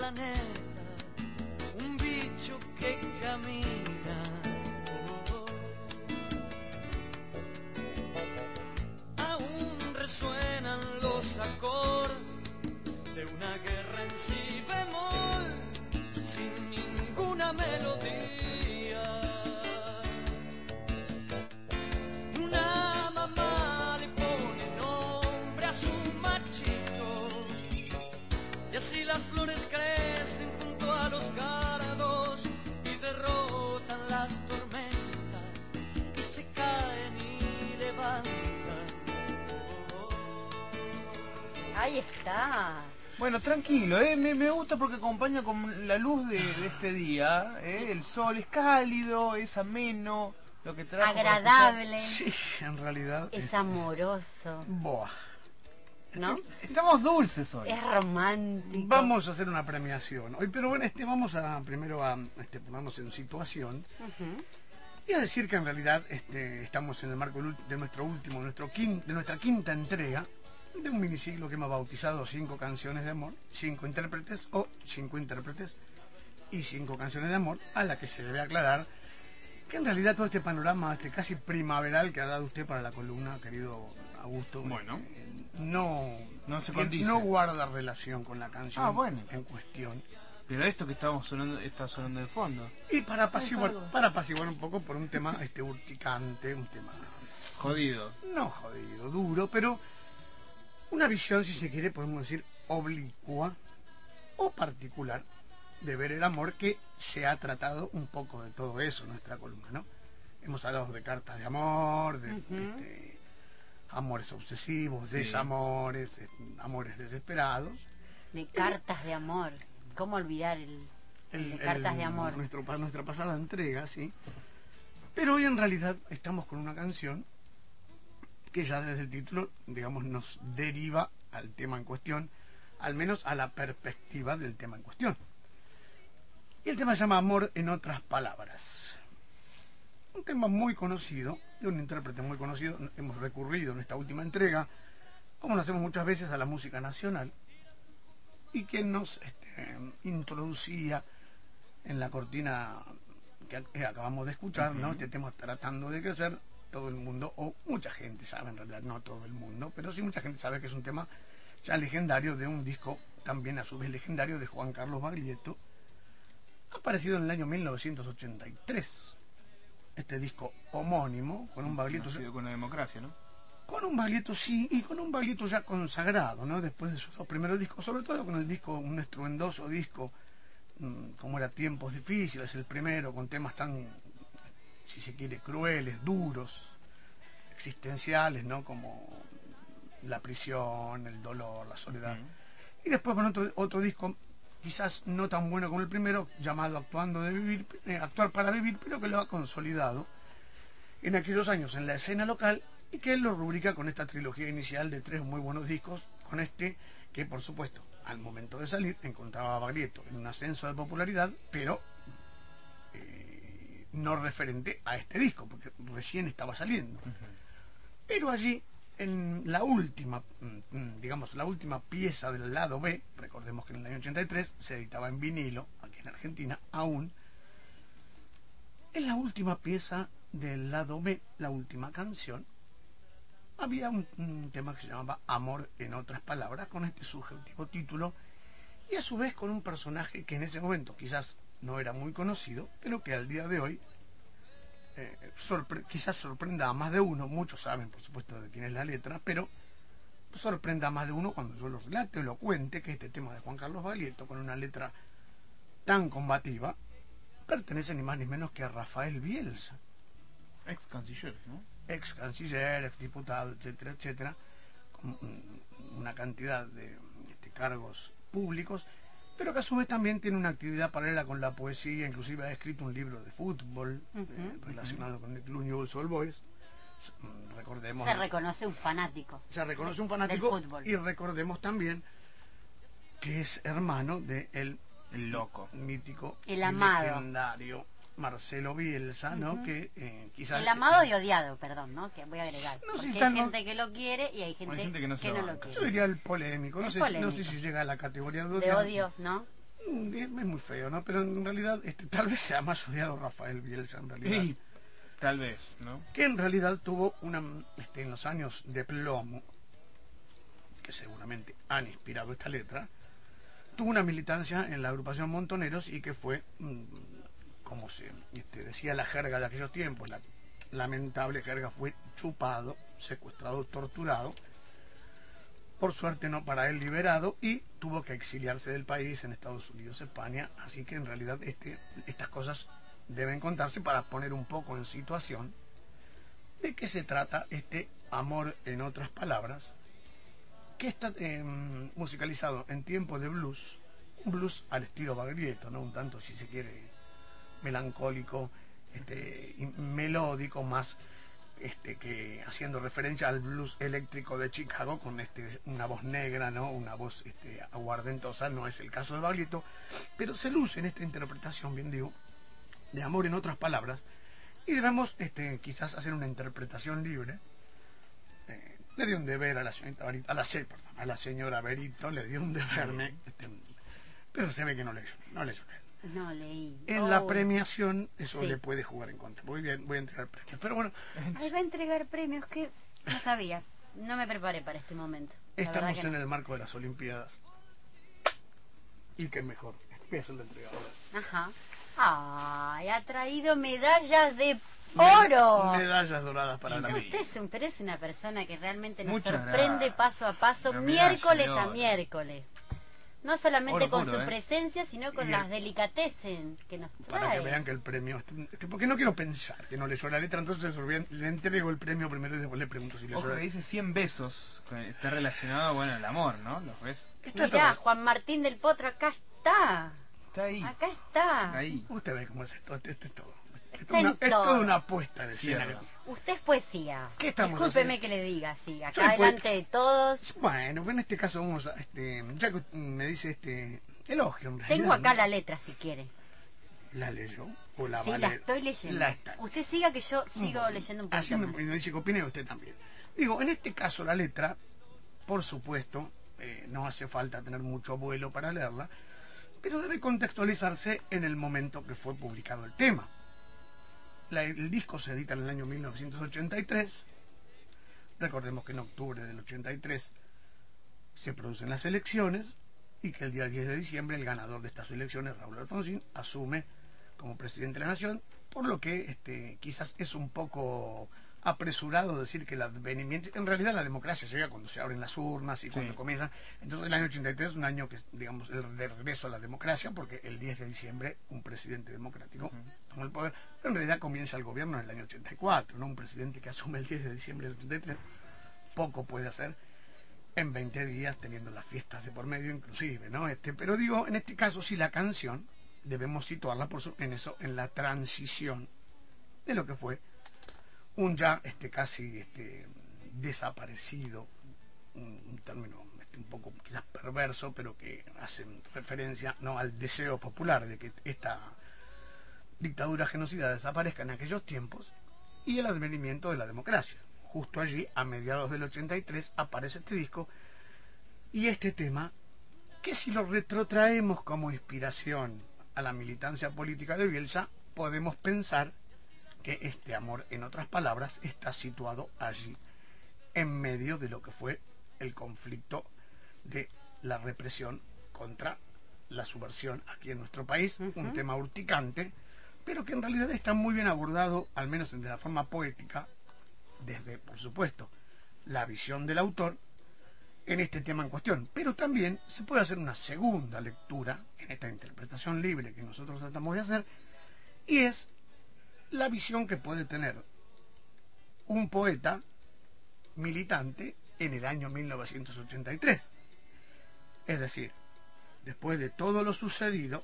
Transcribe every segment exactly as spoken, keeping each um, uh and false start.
planeta, un bicho que camina. Oh, oh. Aún resuenan los acordes de una guerra en si bemol, sin ninguna melodía. Una mamá le pone nombre a su machito, y así las flores crecen junto a los cardos y derrotan las tormentas y se caen y levantan. Oh, oh. Ahí está. Bueno, tranquilo, ¿eh? me, me gusta porque acompaña con la luz de, de este día, ¿eh? El sol es cálido, es ameno, lo que trajo para Agradable. escuchar. Sí, en realidad. Es este, amoroso, Boa. ¿no? Estamos dulces hoy. Es romántico. Vamos a hacer una premiación hoy, pero bueno, este, vamos a primero a este, ponernos en situación Ujú. y a decir que en realidad este, estamos en el marco del ul- de nuestro último, nuestro quin- de nuestra quinta entrega de un miniciclo que hemos bautizado Cinco Canciones de Amor, Cinco Intérpretes o Cinco Intérpretes y Cinco Canciones de Amor, a la que se debe aclarar que en realidad todo este panorama este casi primaveral que ha dado usted para la columna, querido Augusto, Bueno. eh, no, No se que condice. no guarda relación con la canción Ah, bueno. en cuestión. Pero esto que estamos sonando, está sonando de fondo. Y para apaciguar, algo. para apaciguar un poco por un tema este urticante, un tema Jodido. no jodido, duro, pero una visión, si se quiere, podemos decir oblicua o particular de ver el amor, que se ha tratado un poco de todo eso en nuestra columna, ¿no? Hemos hablado de cartas de amor, de Ujú. este, amores obsesivos, Sí. desamores, eh, amores desesperados. De cartas de amor. ¿Cómo olvidar el, el de cartas el- de amor? Nuestro, pa- nuestra pasada entrega, sí. Pero hoy en realidad estamos con una canción que ya desde el título, digamos, nos deriva al tema en cuestión, al menos a la perspectiva del tema en cuestión. Y el tema se llama Amor en otras palabras. Un tema muy conocido, de un intérprete muy conocido. Hemos recurrido en esta última entrega, como lo hacemos muchas veces, a la música nacional, y que nos este, introducía en la cortina que, que acabamos de escuchar, ¿no? Este tema tratando de crecer. Todo el mundo, o mucha gente sabe, en realidad no todo el mundo, pero sí mucha gente sabe que es un tema ya legendario de un disco también a su vez legendario de Juan Carlos Baglietto, aparecido en el año mil novecientos ochenta y tres. Este disco homónimo, con un Baglietto ya- Nacido con la democracia, ¿no? con un Baglietto sí, y con un Baglietto ya consagrado, ¿no? Después de sus dos primeros discos, sobre todo con el disco, un estruendoso disco, mm, como era Tiempos Difíciles, el primero, con temas tan, si se quiere, crueles, duros, existenciales, ¿no? Como la prisión, el dolor, la soledad. Y después con otro, otro disco, quizás no tan bueno como el primero, llamado Actuando de Vivir, eh, Actuar para Vivir, pero que lo ha consolidado en aquellos años en la escena local, y que él lo rubrica con esta trilogía inicial de tres muy buenos discos, con este que por supuesto al momento de salir encontraba a Baglietto en un ascenso de popularidad, pero eh, no referente a este disco, porque recién estaba saliendo. Pero allí, en la última, mm, digamos, la última pieza del lado B, recordemos que en el año ochenta y tres se editaba en vinilo, aquí en Argentina aún, en la última pieza del lado B, la última canción, había un, un tema que se llamaba Amor en otras palabras, con este subjetivo título, y a su vez con un personaje que en ese momento quizás no era muy conocido, pero que al día de hoy eh, sorpre quizás sorprenda a más de uno. Muchos saben, por supuesto, de quién es la letra, pero sorprenda a más de uno cuando yo lo relate o lo cuente, que este tema de Juan Carlos Baglietto, con una letra tan combativa, pertenece ni más ni menos que a Rafael Bielsa, Ex canciller, ¿no? ex canciller, ex diputado, etcétera, etcétera, con una cantidad de este, cargos públicos, pero que a su vez también tiene una actividad paralela con la poesía. Inclusive ha escrito un libro de fútbol uh-huh, eh, relacionado uh-huh. con el Club Newell's Old Boys. Recordemos, se reconoce un fanático se reconoce un fanático y recordemos también que es hermano de el, el loco, mítico, el amado, legendario Marcelo Bielsa, ¿no? Uh-huh. Que eh, quizás el amado y odiado, perdón, ¿no? Que voy a agregar. No sé si hay gente no... que lo quiere y hay gente, hay gente que no, que no lo quiere. Yo diría el polémico, no, sé, polémico. no sé si llega a la categoría de odio. De odio, ¿no? mm, es muy feo, ¿no? Pero en realidad este, tal vez sea más odiado Rafael Bielsa en realidad. Sí, tal vez, ¿no? Que en realidad tuvo una, este, en los años de plomo, que seguramente han inspirado esta letra, tuvo una militancia en la agrupación Montoneros y que fue, mmm, como se este, decía la jerga de aquellos tiempos, la lamentable jerga, fue chupado, secuestrado, torturado, por suerte no para él liberado, y tuvo que exiliarse del país en Estados Unidos, España. Así que en realidad este, estas cosas deben contarse para poner un poco en situación de qué se trata este amor en otras palabras, que está eh, musicalizado en tiempo de blues, un blues al estilo Baglietto, ¿no? Un tanto, si se quiere, melancólico, este, y melódico, más este, que haciendo referencia al blues eléctrico de Chicago, con este, una voz negra, ¿no? Una voz este, aguardentosa. No es el caso de Baglietto, pero se luce en esta interpretación, bien digo, de amor en otras palabras, y debemos este, quizás hacer una interpretación libre. Eh, le dio un deber a la señorita Barito, a la, perdón, a la señora Berito, le dio un deber, me, este, pero se ve que no leyó, no leyó. No leí. En oh. la premiación eso Sí. le puede jugar en contra. Muy bien, voy a entregar premios. Pero bueno, Ay, va a entregar premios que no sabía. No me preparé para este momento. La estamos verdad que en no. el marco de las Olimpiadas. Y qué mejor. Voy a hacer la entrega ahora. Ajá. Ay, ha traído medallas de oro. Medallas doradas para la Usted es un, pero es una persona que realmente nos Muchas sorprende gracias. paso a paso, Una medalla miércoles de a oro. miércoles. No solamente Oro con puro, su ¿eh? presencia, sino con Y las el- delicatessen que nos trae. Para que vean que el premio... Este, porque no quiero pensar que no leyó la letra, entonces le entrego el premio primero y después le pregunto si leyó Ojo la que letra. dice cien besos, que está relacionado, bueno, el amor, ¿no? ¿Los ves? Está Mirá, todo. Juan Martín del Potro, acá está. Está ahí, Acá está. ahí. Usted ve cómo es esto. Este, este es todo. Esto Está es, una, en es todo. toda una apuesta de Cierto. escena. Usted es poesía. ¿Qué estamos Discúlpeme haciendo? que le diga así, acá Soy poeta. delante de todos. Bueno, en este caso vamos a... Este, ya que me dice este elogio, en realidad, Tengo acá ¿no? la letra si quiere. ¿La leyó? ¿O la Sí, va a la leer? estoy leyendo. La está. Usted siga que yo sigo Bueno, leyendo un así poquito me, más. me dice que opine usted también. Digo, en este caso la letra, por supuesto, eh, no hace falta tener mucho vuelo para leerla, pero debe contextualizarse en el momento que fue publicado el tema. La- el disco se edita en el año mil novecientos ochenta y tres. Recordemos que en octubre del ochenta y tres se producen las elecciones y que el día diez de diciembre el ganador de estas elecciones, Raúl Alfonsín, asume como presidente de la nación, por lo que este, quizás es un poco apresurado decir que el advenimiento, en realidad la democracia llega cuando se abren las urnas y cuando Sí. comienzan. Entonces el año ochenta y tres es un año que es, digamos, el de regreso a la democracia, porque el diez de diciembre un presidente democrático toma el poder, pero en realidad comienza el gobierno en el año ochenta y cuatro, ¿no? Un presidente que asume el diez de diciembre del ochenta y tres poco puede hacer en veinte días, teniendo las fiestas de por medio inclusive, ¿no? Este, pero digo, en este caso sí, la canción debemos situarla por su, en eso, en la transición de lo que fue un ya este casi este desaparecido, un, un término este, un poco quizás perverso, pero que hace referencia, ¿no?, al deseo popular de que esta dictadura genocida desaparezca en aquellos tiempos, y el advenimiento de la democracia. Justo allí, a mediados del ochenta y tres, aparece este disco y este tema, que si lo retrotraemos como inspiración a la militancia política de Bielsa, podemos pensar que este amor, en otras palabras, está situado allí, en medio de lo que fue el conflicto de la represión contra la subversión aquí en nuestro país, uh-huh. Un tema urticante, pero que en realidad está muy bien abordado, al menos de la forma poética, desde, por supuesto, la visión del autor en este tema en cuestión. Pero también se puede hacer una segunda lectura en esta interpretación libre que nosotros tratamos de hacer, y es la visión que puede tener un poeta militante en el año mil novecientos ochenta y tres. Es decir, después de todo lo sucedido,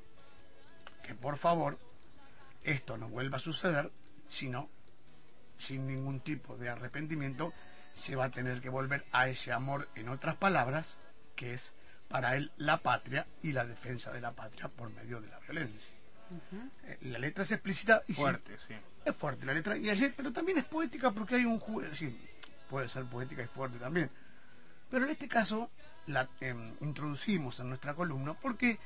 que por favor esto no vuelva a suceder, sino sin ningún tipo de arrepentimiento, se va a tener que volver a ese amor, en otras palabras, que es para él la patria y la defensa de la patria por medio de la violencia. Uh-huh. La letra es explícita y fuerte, sí, sí. Es fuerte la letra, y ayer, pero también es poética porque hay un juego, sí, puede ser poética y fuerte también. Pero en este caso la eh, introducimos en nuestra columna porque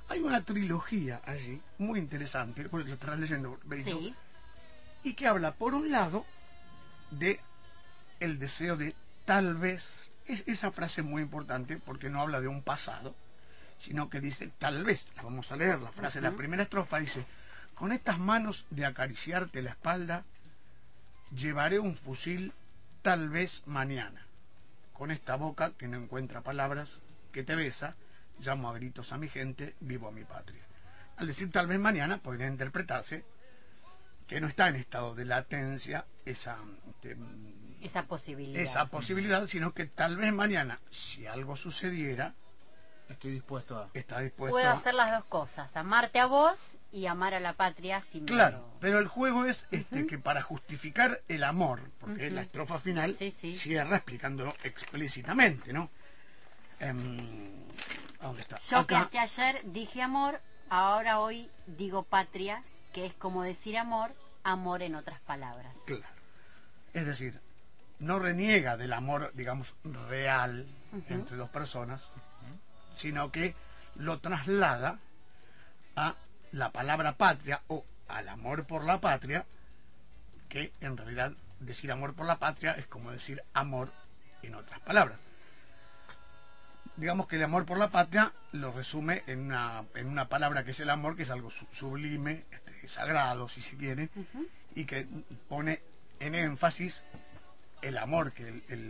Hay una trilogía allí, muy interesante, porque lo estarás leyendo, Benito, Sí. y que habla, por un lado, de el deseo de tal vez. Es, esa frase es muy importante porque no habla de un pasado, sino que dice tal vez. La vamos a leer, la frase, uh-huh. La primera estrofa dice: con estas manos de acariciarte la espalda, llevaré un fusil tal vez mañana. Con esta boca que no encuentra palabras, que te besa, llamo a gritos a mi gente, vivo a mi patria. Al decir tal vez mañana, podría interpretarse que no está en estado de latencia esa, este, esa posibilidad. esa posibilidad, sino que tal vez mañana, si algo sucediera, estoy dispuesto a... está dispuesto Puedo a... hacer las dos cosas, amarte a vos y amar a la patria sin Claro, miedo. pero el juego es este uh-huh. que para justificar el amor, porque uh-huh. la estrofa final sí, sí. cierra explicándolo explícitamente, ¿no? Eh, ¿Dónde está? Yo Acá. que hasta ayer dije amor, ahora hoy digo patria, que es como decir amor, amor en otras palabras. Claro. Es decir, no reniega del amor, digamos, real uh-huh. entre dos personas, uh-huh. sino que lo traslada a la palabra patria o al amor por la patria, que en realidad decir amor por la patria es como decir amor en otras palabras. Digamos que el amor por la patria lo resume en una, en una palabra que es el amor, que es algo sublime, este, sagrado, si se quiere, uh-huh. y que pone en énfasis el amor que el, el,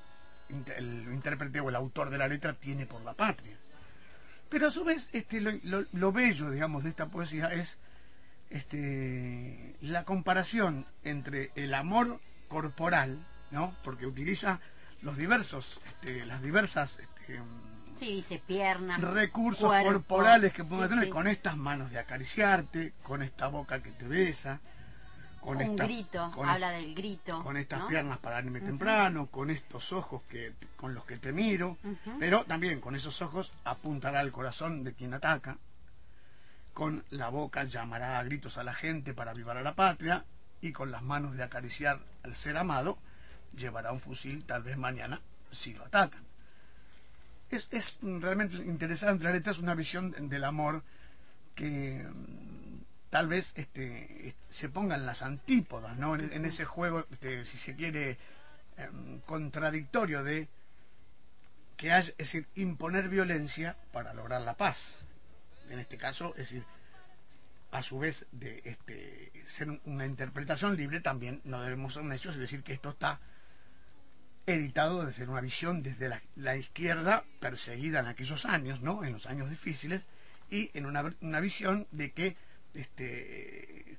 el intérprete o el autor de la letra tiene por la patria. Pero a su vez, este, lo, lo, lo bello, digamos, de esta poesía es este, la comparación entre el amor corporal, ¿no? Porque utiliza los diversos, este, las diversas este, sí, dice piernas, recursos cuerpo, corporales que podemos sí, tener, sí. con estas manos de acariciarte, con esta boca que te besa, con un esta, grito, con habla del grito, con estas ¿no? piernas para irme uh-huh. temprano, con estos ojos que con los que te miro, uh-huh. pero también con esos ojos apuntará al corazón de quien ataca, con la boca llamará a gritos a la gente para avivar a la patria, y con las manos de acariciar al ser amado llevará un fusil tal vez mañana si lo atacan. Es, es realmente interesante, la letra es una visión del amor que tal vez este, este, se pongan las antípodas, ¿no? En, en ese juego, este, si se quiere, eh, contradictorio de que hay, es decir, imponer violencia para lograr la paz. En este caso, es decir, a su vez de este, ser una interpretación libre, también no debemos ser necios y decir que esto está editado desde una visión desde la, la izquierda perseguida en aquellos años, ¿no? En los años difíciles, y en una, una visión de que este,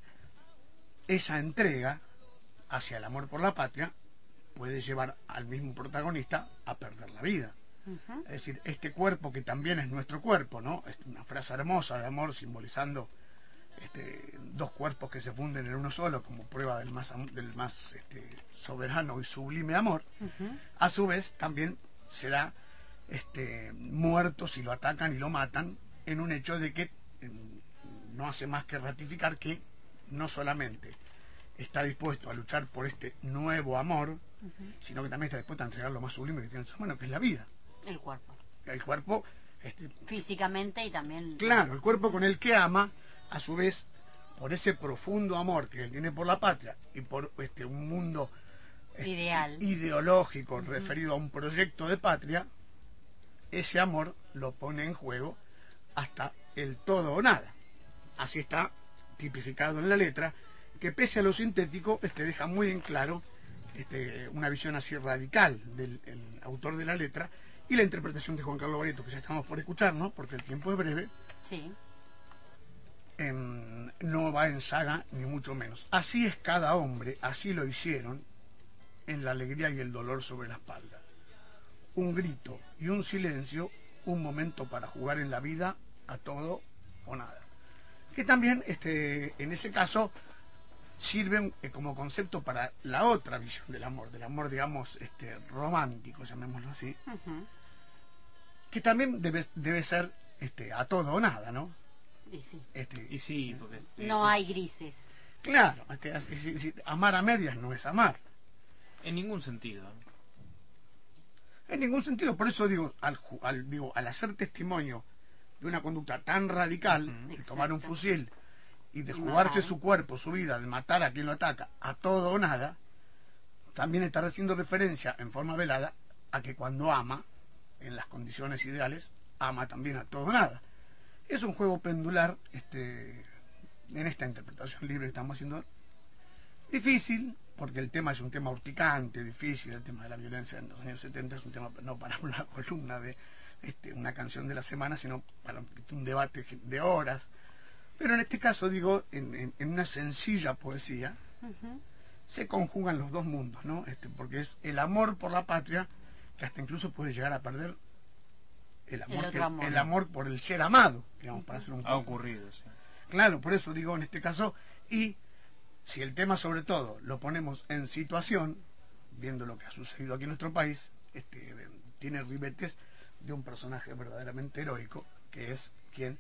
esa entrega hacia el amor por la patria puede llevar al mismo protagonista a perder la vida. Uh-huh. Es decir, este cuerpo que también es nuestro cuerpo, ¿no? Es una frase hermosa de amor simbolizando este, dos cuerpos que se funden en uno solo como prueba del más, del más este, soberano y sublime amor. Uh-huh. A su vez también será este, muerto si lo atacan y lo matan, en un hecho de que eh, no hace más que ratificar que no solamente está dispuesto a luchar por este nuevo amor, uh-huh. sino que también está dispuesto a entregar lo más sublime que tiene en su mano, que es la vida. El cuerpo. El cuerpo... Este, físicamente y también... Claro, el cuerpo con el que ama, a su vez, por ese profundo amor que él tiene por la patria y por este un mundo este, ideal, ideológico uh-huh. referido a un proyecto de patria, ese amor lo pone en juego hasta el todo o nada. Así está tipificado en la letra, que pese a lo sintético, este deja muy en claro este, una visión así radical del el autor de la letra, y la interpretación de Juan Carlos Barreto, que ya estamos por escuchar, ¿no? Porque el tiempo es breve. Sí. Eh, no va en saga, ni mucho menos. Así es cada hombre, así lo hicieron, en la alegría y el dolor sobre la espalda. Un grito y un silencio, un momento para jugar en la vida a todo o nada. Que también, este, en ese caso, sirven eh, como concepto para la otra visión del amor, del amor, digamos, este, romántico, llamémoslo así, uh-huh. que también debe, debe ser este, a todo o nada, ¿no? Y sí. Este, y sí porque, este, no hay grises. Claro, este, es, es, es, amar a medias no es amar. En ningún sentido. En ningún sentido, por eso digo, al, al, digo, al hacer testimonio de una conducta tan radical, Ujú. de Exacto. tomar un fusil y de Y jugarse matar. su cuerpo, su vida, de matar a quien lo ataca, a todo o nada, también está haciendo referencia en forma velada a que cuando ama, en las condiciones ideales, ama también a todo o nada. Es un juego pendular, este, en esta interpretación libre que estamos haciendo, difícil, porque el tema es un tema urticante, difícil, el tema de la violencia en los años setenta es un tema no para una columna de este, una canción de la semana, sino para un debate de horas. Pero en este caso, digo, en, en, en una sencilla poesía, Ujú. se conjugan los dos mundos, ¿no? Este, porque es el amor por la patria, que hasta incluso puede llegar a perder el amor, El otro que- amor. el amor por el ser amado, digamos, para hacer un Ha poco. ocurrido, sí. Claro, por eso digo en este caso, y si el tema sobre todo lo ponemos en situación, viendo lo que ha sucedido aquí en nuestro país, este, tiene ribetes de un personaje verdaderamente heroico, que es quien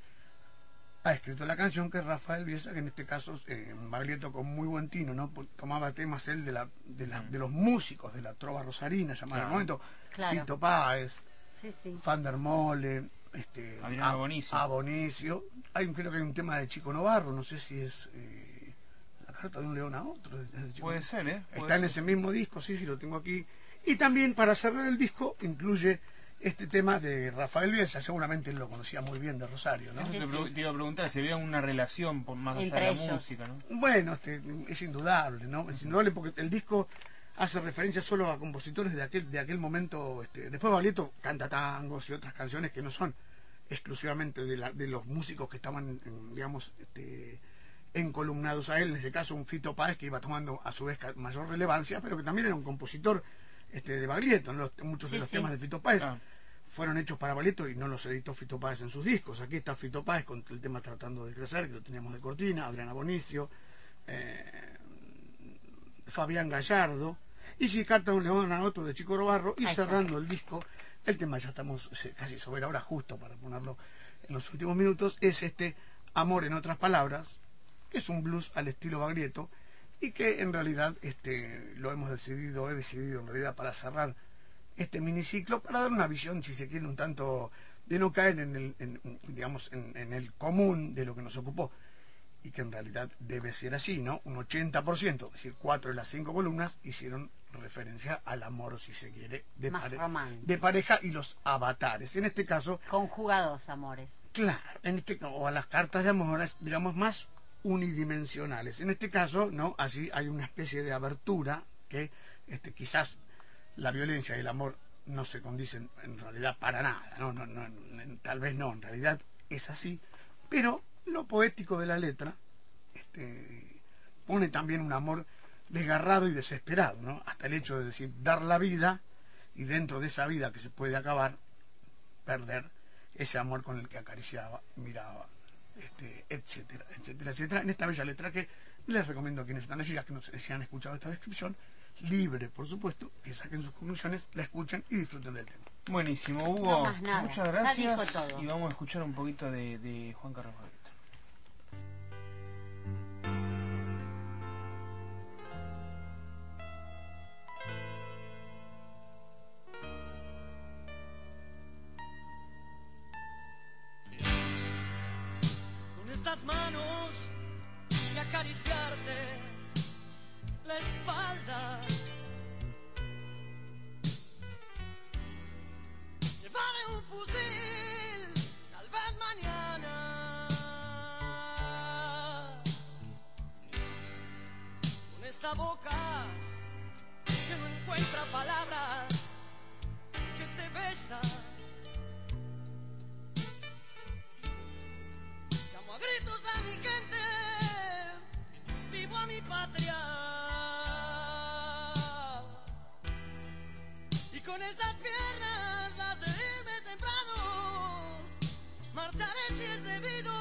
ha escrito la canción, que es Rafael Bielsa, que en este caso, eh, Baglietto con muy buen tino, ¿no? Porque tomaba temas él de, la, de, la, de los músicos de la trova rosarina, llamada en el Claro. momento, Claro. Fito Páez, Sí, sí. Van der Mole, este, Adriano a, Bonicio. a Bonicio. Hay, un- creo que hay un tema de Chico Novarro, no sé si es eh, La carta de un león a otro. es de Chico Puede Novarro. ser, ¿eh? Puede Está en ser. ese mismo disco, sí, sí, lo tengo aquí. Y también para cerrar el disco incluye este tema de Rafael Bielsa, seguramente él lo conocía muy bien de Rosario, ¿no? Eso Sí, te, sí. pre- te iba a preguntar si había una relación por más allá Entre de la ellos. música, ¿no? Bueno, este, es indudable, ¿no? Es indudable porque el disco hace referencia solo a compositores de aquel de aquel momento. Este, después Baglietto canta tangos y otras canciones que no son exclusivamente de, la- de los músicos que estaban, en, digamos, este, encolumnados a él. En ese caso, un Fito Páez que iba tomando a su vez ca- mayor relevancia, pero que también era un compositor este, de Baglietto, ¿no? Los- muchos Sí, de los sí. temas de Fito Páez Ah. fueron hechos para Baglietto y no los editó Fito Páez en sus discos. Aquí está Fito Páez con el tema Tratando de Crecer, que lo teníamos de cortina, Adriana Bonicio, eh, Fabián Gallardo, y si carta un león a otro de Chico Novarro, y Ahí está. cerrando el disco, el tema ya estamos eh, casi sobre ahora justo para ponerlo en los últimos minutos, es este Amor en otras palabras, que es un blues al estilo Baglietto, y que en realidad este lo hemos decidido, he decidido en realidad para cerrar este miniciclo, para dar una visión, si se quiere, un tanto de no caer en el, en, digamos, en, en el común de lo que nos ocupó, y que en realidad debe ser así, ¿no? Un ochenta por ciento, es decir, cuatro de las cinco columnas hicieron referencia al amor, si se quiere, de, Más pare- romántico. de pareja y los avatares. En este caso, Conjugados amores. claro, en este o a las cartas de amor, es, digamos, más unidimensionales. En este caso, ¿no? Allí hay una especie de abertura que este, quizás la violencia y el amor no se condicen en realidad para nada, ¿no? No, no, en- tal vez no, en realidad es así, pero lo poético de la letra este, pone también un amor desgarrado y desesperado, ¿no? Hasta el hecho de decir dar la vida y dentro de esa vida que se puede acabar, perder ese amor con el que acariciaba, miraba, este, etcétera, etcétera, etcétera. En esta bella letra que les recomiendo a quienes están allí, ya que no sé si han escuchado esta descripción, libre, por supuesto, que saquen sus conclusiones, la escuchen y disfruten del tema. Buenísimo, Hugo. No más nada. Muchas Ya gracias. dijo todo. Y vamos a escuchar un poquito de, de Juan Carlos Baglietto. Con estas manos y acariciarte la espalda. Llevaré un fusil, tal vez mañana. Con esta boca que no encuentra palabras, que te besa. Llamo a gritos a mi gente, vivo a mi patria. Y con estas piernas, las de irme temprano, marcharé si es debido